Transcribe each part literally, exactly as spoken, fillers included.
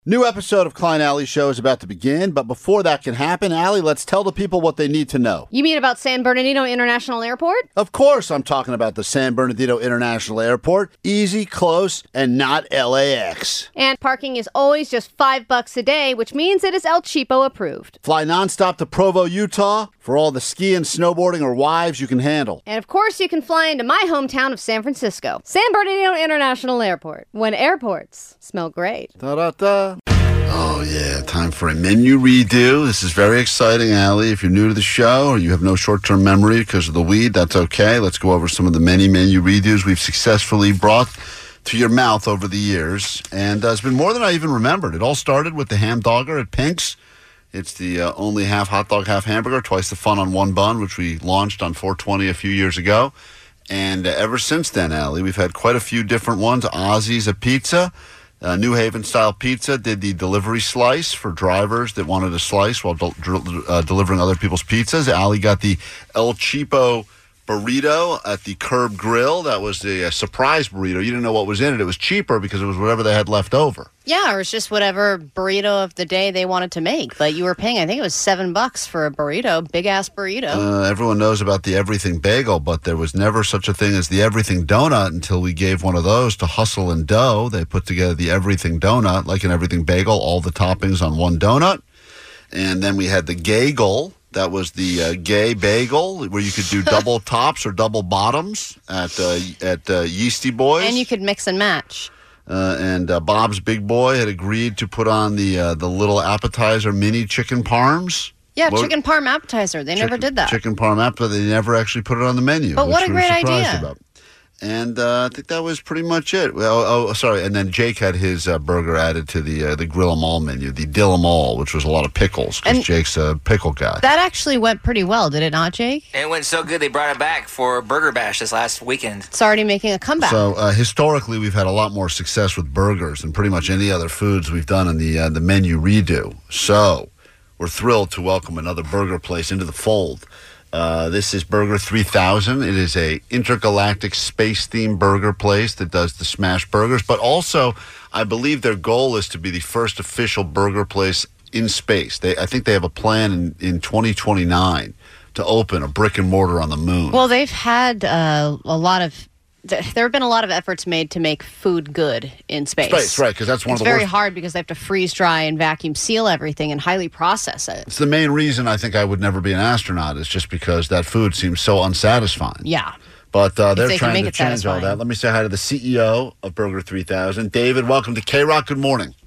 New episode of Klein Alley Show is about to begin, but before that can happen, Allie, let's tell the people what they need to know. You mean about San Bernardino International Airport? Of course I'm talking about the San Bernardino International Airport. Easy, close, and not L A X. And parking is always just five bucks a day, which means it is El Cheapo approved. Fly nonstop to Provo, Utah, for all the skiing, snowboarding, or wives you can handle. And of course you can fly into my hometown of San Francisco. San Bernardino International Airport. When airports smell great. Da-da-da. Oh, yeah, time for a menu redo. This is very exciting, Allie. If you're new to the show or you have no short-term memory because of the weed, that's okay. Let's go over some of the many menu redos we've successfully brought to your mouth over the years. And uh, it's been more than I even remembered. It all started with the Ham Dogger at Pink's. It's the uh, only half hot dog, half hamburger, twice the fun on one bun, which we launched on four twenty a few years ago. And uh, ever since then, Allie, we've had quite a few different ones. Ozzy's a Pizza. Uh, New Haven-style pizza did the delivery slice for drivers that wanted a slice while del- uh, delivering other people's pizzas. Allie got the El Cheapo burrito at the Curb Grill. That was the uh, surprise burrito. You didn't know what was in it. It was cheaper because it was whatever they had left over. Yeah, or it's just whatever burrito of the day they wanted to make. But you were paying, I think it was seven bucks for a burrito, big-ass burrito. Uh, everyone knows about the Everything Bagel, but there was never such a thing as the Everything Donut until we gave one of those to Hustle and Dough. They put together the Everything Donut, like an Everything Bagel, all the toppings on one donut. And then we had the Gagel. That was the uh, gay bagel where you could do double tops or double bottoms at uh, at uh, Yeasty Boys. And you could mix and match. Uh, and uh, Bob's Big Boy had agreed to put on the uh, the little appetizer mini chicken parms. Yeah, what? Chicken parm appetizer. They chicken, never did that. Chicken parm appetizer. They never actually put it on the menu. But what which a we were great surprised idea. About. And uh, I think that was pretty much it. Oh, oh sorry. And then Jake had his uh, burger added to the uh, the Grill 'em All menu, the Dill 'em All, which was a lot of pickles because Jake's a pickle guy. That actually went pretty well, did it not, Jake? It went so good they brought it back for Burger Bash this last weekend. It's already making a comeback. So uh, historically, we've had a lot more success with burgers than pretty much any other foods we've done in the uh, the menu redo. So we're thrilled to welcome another burger place into the fold. Uh, this is Burger three thousand. It is a intergalactic space-themed burger place that does the smash burgers, but also I believe their goal is to be the first official burger place in space. They, I think they have a plan in, in twenty twenty-nine to open a brick and mortar on the moon. Well, they've had uh, a lot of... There have been a lot of efforts made to make food good in space. Space, right, because that's one it's of the very worst. hard because they have to freeze dry and vacuum seal everything and highly process it. It's the main reason I think I would never be an astronaut is just because that food seems so unsatisfying. Yeah. But uh, they're they can trying make to it change all satisfying. that. Let me say hi to the C E O of Burger three thousand. David, welcome to K-Rock. Good morning.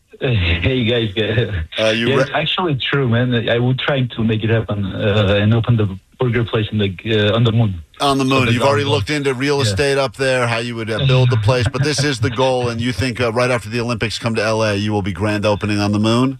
Hey guys, uh, you yeah, re- it's actually true, man. I would try to make it happen uh, and open the burger place in the uh, on the moon. On the moon. the You've already moon. looked into real Yeah. estate up there, how you would uh, build the place, but this is the goal, and you think uh, right after the Olympics come to L A, you will be grand opening on the moon?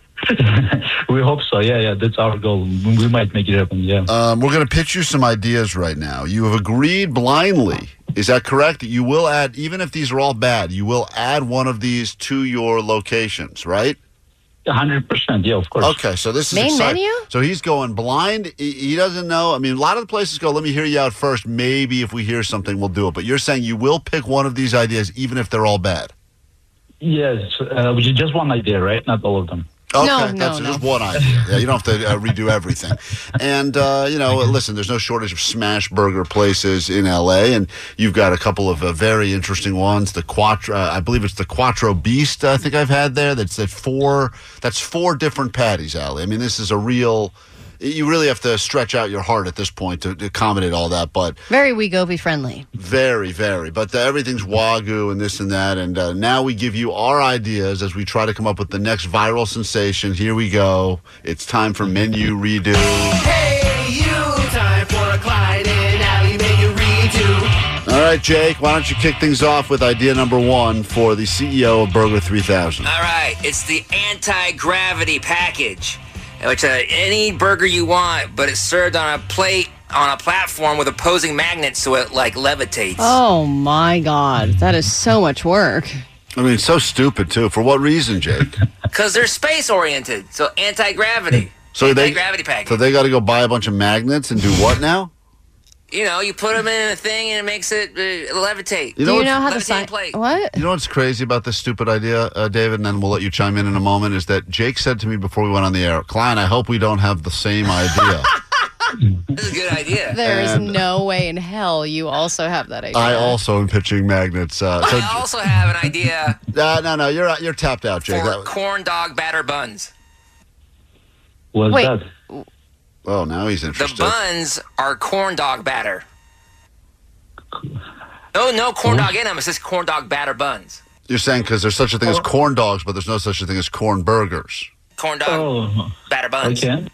We hope so. Yeah, yeah, that's our goal. We might make it happen. Yeah. Um, we're going to pitch you some ideas right now. You have agreed blindly. Is that correct? That you will add, even if these are all bad, you will add one of these to your locations, right? one hundred percent. Yeah, of course. Okay, so this is Main exciting. menu? So he's going blind. He, he doesn't know. I mean, a lot of the places go, let me hear you out first. Maybe if we hear something, we'll do it. But you're saying you will pick one of these ideas, even if they're all bad. Yes, uh, which is just one idea, right? Not all of them. Okay, No, no, that's no. just one idea. Yeah, you don't have to uh, redo everything. And, uh, you know, listen, there's no shortage of smash burger places in L A, and you've got a couple of uh, very interesting ones. The Quattro, uh, I believe it's the Quattro Beast, I think I've had there. That's at four, that's four different patties, Allie. I mean, this is a real, you really have to stretch out your heart at this point to, to accommodate all that, but Very Wegovy friendly. very, very. But the, everything's Wagyu and this and that. And uh, now we give you our ideas as we try to come up with the next viral sensation. Here we go. It's time for menu redo. Hey, you, time for a Clyde and Alley menu redo. All right, Jake, why don't you kick things off with idea number one for the C E O of Burger three thousand? All right, it's the anti-gravity package, which uh, any burger you want, but it's served on a plate on a platform with opposing magnets so it like levitates. Oh my God, that is so much work. I mean, so stupid, too. For what reason, Jake? Because they're space-oriented, so anti-gravity. So they, anti-gravity package. so they got to go buy a bunch of magnets and do what now? You know, you put them in a thing and it makes it uh, levitate. You Do know you what's- know how the Levitating sign? plate. What? You know what's crazy about this stupid idea, uh, David, and then we'll let you chime in in a moment, is that Jake said to me before we went on the air, Klein, I hope we don't have the same idea. This is a good idea. There is And- no way in hell you also have that idea. I also am pitching magnets. Uh, so, I also have an idea uh, no, no, you're you're tapped out, Jake. for That- corn dog batter buns. What's Wait. that? oh, now he's The interested. buns are corn dog batter. No, no corn dog in them. It's just corn dog batter buns. You're saying because there's such a thing as corn dogs, but there's no such a thing as corn burgers. Corn dog Oh, batter buns okay.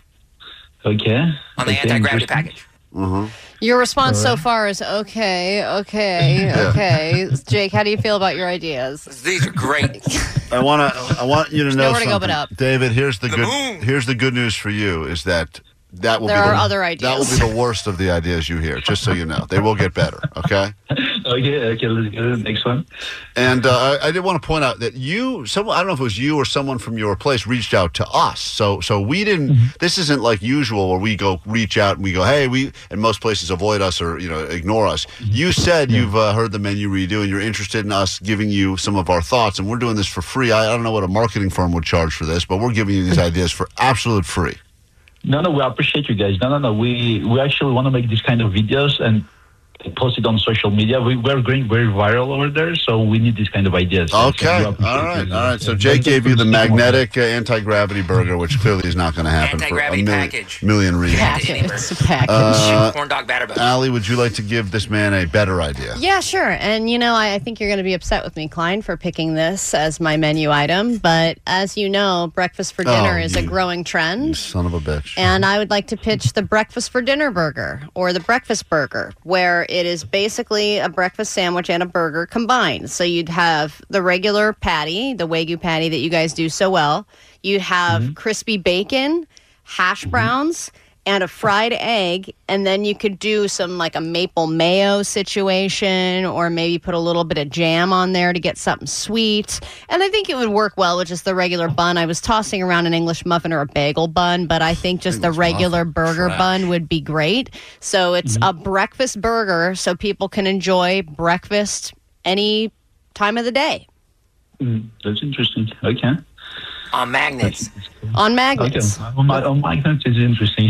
Okay. on the Okay, anti-gravity interesting. package. Uh-huh. Your response so far is okay, okay, okay. Jake, how do you feel about your ideas? These are great. I want to. I want you to know nowhere to go something, but up. David. Here's the, The good. moon. Here's the good news for you is that that will There be are the, other That will ideas. be the worst of the ideas you hear. Just so you know, they will get better. Okay. Okay, okay, let's go to the next one. And uh, I, I did want to point out that you, someone, I don't know if it was you or someone from your place, reached out to us. So, so we didn't. This isn't like usual where we go reach out and we go, hey, we. And most places avoid us or you know ignore us. You said you've uh, heard the menu redo and you're interested in us giving you some of our thoughts, and we're doing this for free. I, I don't know what a marketing firm would charge for this, but we're giving you these ideas for absolute free. No, no, we appreciate you guys. No, no, no. We we actually want to make these kind of videos and post it on social media. We, we're going very viral over there, so we need these kind of ideas. Okay, So we all appreciate right, you. all right. So Jake gave you the magnetic uh, anti-gravity burger, which clearly is not going to happen for a Anti-gravity million, package. million reasons. Package. It's a package. Uh, corn dog batter buns. Allie, would you like to give this man a better idea? Yeah, sure. And, you know, I, I think you're going to be upset with me, Klein, for picking this as my menu item. But as you know, breakfast for dinner Oh, is a you- growing trend. Son of a bitch. And I would like to pitch the breakfast for dinner burger or the breakfast burger, where it is basically a breakfast sandwich and a burger combined. So you'd have the regular patty, the Wagyu patty that you guys do so well. You'd have crispy bacon, hash browns, and a fried egg. And then you could do some like a maple mayo situation or maybe put a little bit of jam on there to get something sweet. And I think it would work well with just the regular bun. I was tossing around an English muffin or a bagel bun, but I think just the English regular muffin, burger trash. bun would be great. So it's a breakfast burger so people can enjoy breakfast any time of the day Mm, that's interesting. Okay. On magnets. on Okay. magnets. On my on my count is interesting.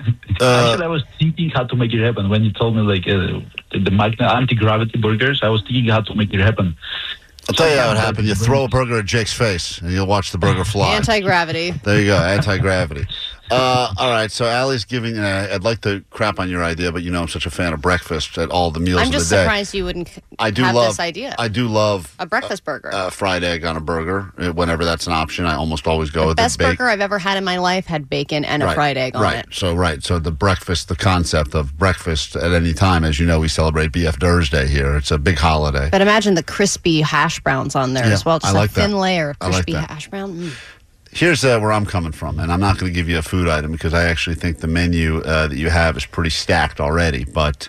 Uh, Actually, I was thinking how to make it happen when you told me like uh, the, the magnet anti-gravity burgers. I was thinking how to make it happen. I'll tell you how it happened. You throw a burger at Jake's face, and you'll watch the burger fly. Anti-gravity. There you go, anti-gravity. Uh, all right, so Allie's giving, uh, I'd like to crap on your idea, but you know I'm such a fan of breakfast at all the meals I'm of just the day. surprised you wouldn't I do have love, this idea. I do love A breakfast burger. uh, fried egg on a burger. Uh, Whenever that's an option, I almost always go with Best the bacon. burger I've ever had in my life had bacon and a Right, fried egg on right. it. So right, so the breakfast, the concept of breakfast at any time, as you know, we celebrate B F Thursday here. It's a big holiday. But imagine the crispy hash browns on there Yeah, as well. Just I like a thin that. layer of I like crispy that. hash brown. Mm. Here's uh, where I'm coming from, and I'm not going to give you a food item because I actually think the menu uh, that you have is pretty stacked already. But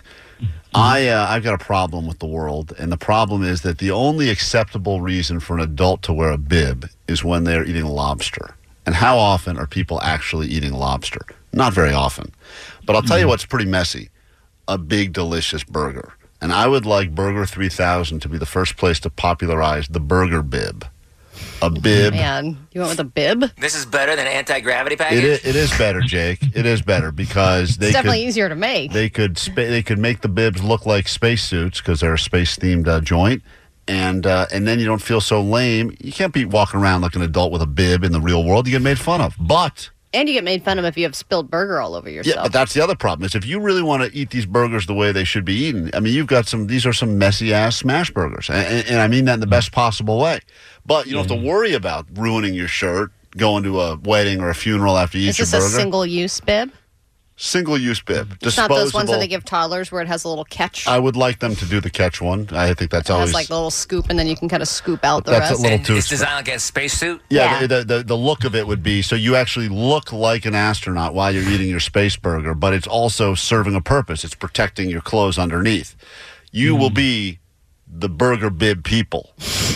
I, uh, I've got a problem with the world, and the problem is that the only acceptable reason for an adult to wear a bib is when they're eating lobster. And how often are people actually eating lobster? Not very often. But I'll tell you what's pretty messy. A big, delicious burger. And I would like Burger three thousand to be the first place to popularize the burger bib. A bib. Man, you went with a bib? This is better than anti-gravity package. It is, it is better, Jake. It is better because they It's definitely could easier to make. they could spa- they could make the bibs look like spacesuits because they're a space themed uh, joint, and uh, and then you don't feel so lame. You can't be walking around like an adult with a bib in the real world. You get made fun of. But And you get made fun of if you have spilled burger all over yourself. yeah, but that's the other problem is if you really want to eat these burgers the way they should be eaten. I mean, you've got some. These are some messy ass smash burgers, and, and, and I mean that in the best possible way. But you don't have to worry about ruining your shirt, going to a wedding or a funeral after you Is eat this your a burger. single-use bib? Single-use bib, It's not those ones that disposable. they give toddlers where it has a little catch. I would like them to do the catch one. I think that's it always has like a little scoop, and then you can kind of scoop out the That's a rest. little And too. it's designed like a spacesuit. yeah, Yeah. The, the the look of it would be so you actually look like an astronaut while you're eating your space burger, but it's also serving a purpose. It's protecting your clothes underneath. You will be the burger bib people.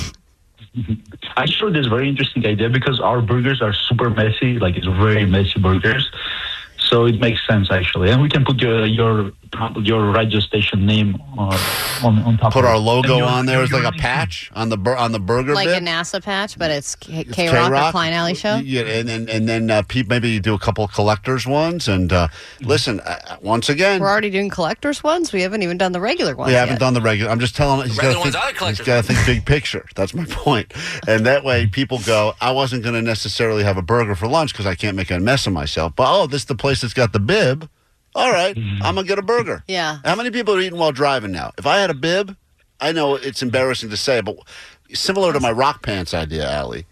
Actually, this is a very interesting idea because our burgers are super messy. Like it's very messy burgers, so it makes sense actually. And we can put your your your radio station name uh, on on top. Put of our it. logo And your- on there as like a your- patch on the bur- on the burger Like bib. a NASA patch, but it's K- It's K-Rock or K-Rock. Klein Alley Show. Yeah, and and, and then uh, Pete, maybe you do a couple of collectors ones. And uh, listen, uh, once again, We're already doing collectors ones. We haven't even done the regular ones we haven't yet. done the regular. I'm just telling. He's got Regular to ones think. are He's collectors got to think big picture. That's my point. And that way, people go. I wasn't going to necessarily have a burger for lunch because I can't make a mess of myself. But oh, this is the place that's got the bib. All right, I'm gonna get a burger. Yeah. How many people are eating while driving now? If I had a bib, I know it's embarrassing to say, but similar to my rock pants idea, Allie,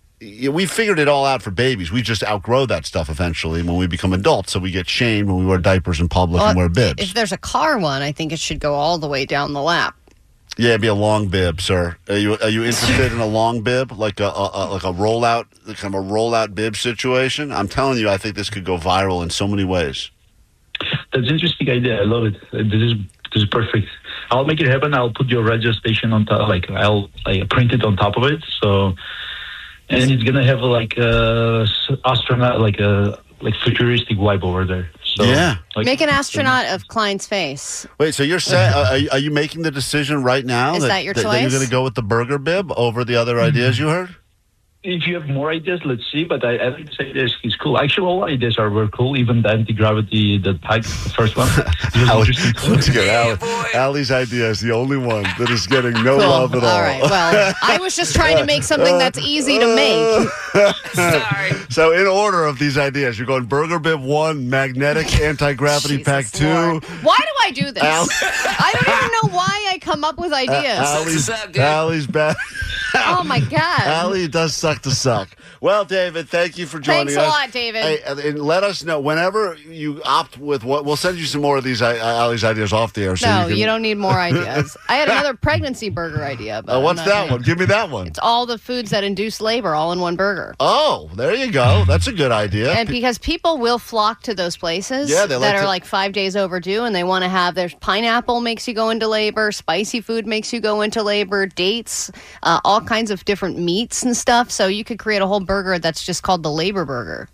y- we figured it all out for babies. We just outgrow that stuff eventually when we become adults. So we get shamed when we wear diapers in public Well, and wear bibs. If there's a car one, I think it should go all the way down the lap. Yeah, it'd be a long bib, sir. Are you are you interested in a long bib, like a, a, a like a rollout, like kind of a rollout bib situation? I'm telling you, I think this could go viral in so many ways. That's an interesting idea. I love it. Uh, This is this is perfect. I'll make it happen. I'll put your radio station on top. Like I'll like, print it on top of it. So, and it's gonna have like a s- astronaut, like a like futuristic vibe over there. So, Yeah. like, Make an astronaut of Klein's face. Wait, so you're saying uh, are, you- are you making the decision right now Is that your that, that you're choice? going to go with the burger bib over the other ideas you heard? If you have more ideas, let's see. But I, I think this idea is, is cool. Actually, all ideas are very cool. Even the anti-gravity, the tag, the first one. It was Allie, interesting. once again, Yeah, Allie, boy. Allie's idea is the only one that is getting no Cool. love at all. All right. Well, I was just trying to make something that's easy to make. Sorry. So, in order of these ideas, you're going burger bib one, magnetic anti-gravity pack Jesus two. Lord. Why do I do this? Al- I don't even know why I come up with ideas. Allie's, Sucks to suck, dude. Allie's bad. oh my god. Allie does suck to suck. Well, David, thank you for joining Thanks us. a lot, David. Hey, and- and let us know whenever you opt with what. We'll send you some more of these uh, Allie's ideas off the air. So no, you, can, you don't need more ideas. I had another pregnancy burger idea. But Uh, I'm what's not that gonna- one? Give me that one. It's all the foods that induce labor all in one burger. Oh, there you go. That's a good idea. And because people will flock to those places Yeah, they like that are to- like five days overdue and they want to have their pineapple makes you go into labor, spicy food makes you go into labor, dates, uh, all kinds of different meats and stuff. So you could create a whole burger that's just called the labor burger.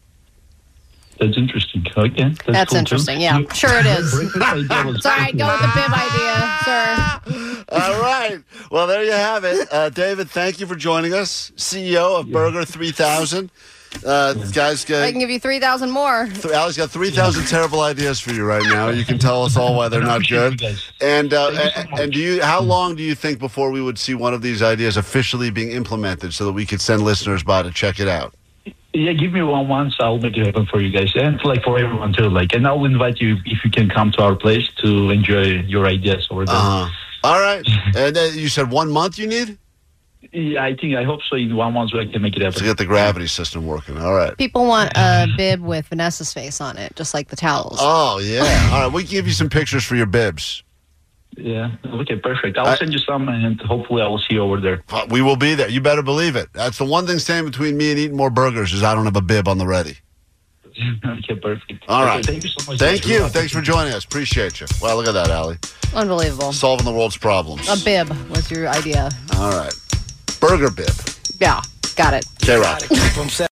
That's interesting. Okay, that's, That's cool, interesting. too. Yeah, sure it is. Breakfast idea was It's all right. Go with the bib idea, sir. All right. Well, there you have it. Uh, David, thank you for joining us. C E O of Burger three thousand. Uh, guys, I uh, can give you three thousand more. th- Allie's got three thousand terrible ideas for you right now. You can tell us all why they're not appreciate good. you guys. And uh, Thank you so and, much. and do you? How long do you think before we would see one of these ideas officially being implemented, so that we could send listeners by to check it out? Yeah, give me one once. I'll make it happen for you guys, and like for everyone too. Like, and I'll invite you if you can come to our place to enjoy your ideas over there. Uh huh. All right. And uh, you said one month you need Yeah, I think I hope so. In one month, I can make it happen. to get the gravity system working. All right. People want a bib with Vanessa's face on it, just like the towels. Oh yeah. All right. We can give you some pictures for your bibs. Yeah. Okay, perfect. I'll I- send you some, and hopefully I will see you over there. Uh, We will be there. You better believe it. That's the one thing standing between me and eating more burgers is I don't have a bib on the ready. Okay, perfect. All Okay, right. Thank you so much. Thank guys. you. Thanks for joining us. Appreciate you. Well, look at that, Allie. Unbelievable. Solving the world's problems. A bib was your idea. All right. Burger bib. Yeah, got it. K-Rock. From